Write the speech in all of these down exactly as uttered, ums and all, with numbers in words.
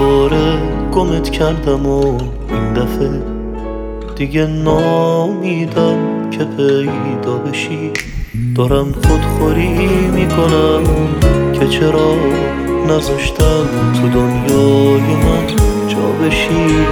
باره گمت کردم و این دفعه دیگه نامیدم که پیدا بشی. دارم خودخوری میکنم که چرا نذاشتم تو دنیای من جا بشی.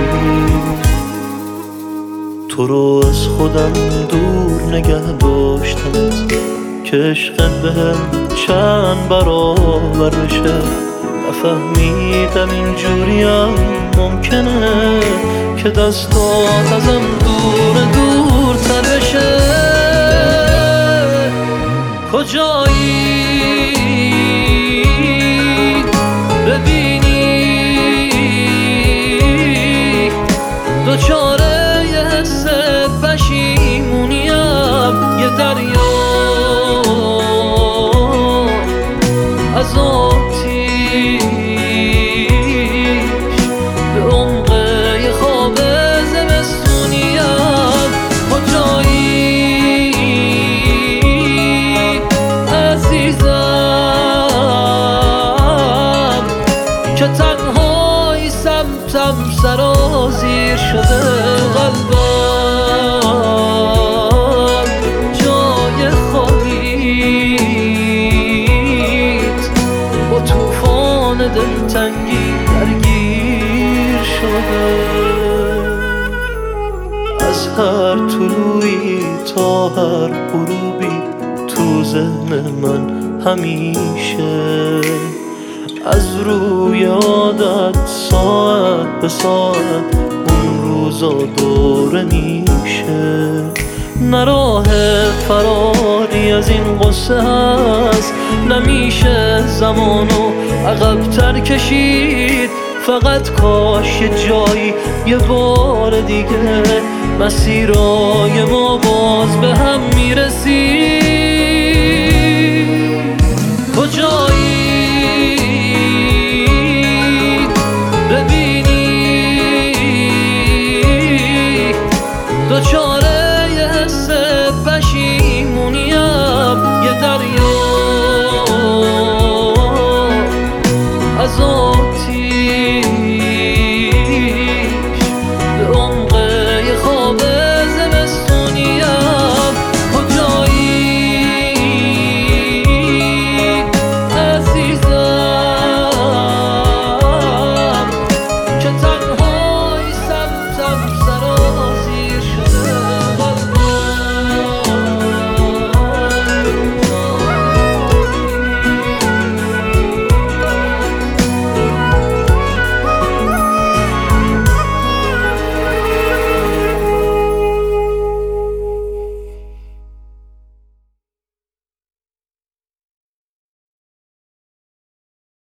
تو رو از خودم دور نگه داشتمت که عشقت بهم چند برابر بشه. نفهمیدم اینجوریم ممکنه که دستات ازم دور دورتر بشه. کجایی ببینی دوچاره یه حس پشیمونیم، یه دریا از آتیش به عمق یه خواب زمستونیم. کجایی عزیزم که تنهایی سمتم سرازیر شده. تو قلبم جای خالیت با توفان دلتنگی درگیر شده. از هر طلوعی تا هر غروبی تو ذهن من همیشه، از روی عادت ساعت به ساعت اون روزا دوره میشه. نه راه فراری از این قصه هست، نمیشه زمانو عقب‌تر کشید. فقط کاش یه جایی یه بار دیگه مسیرای ما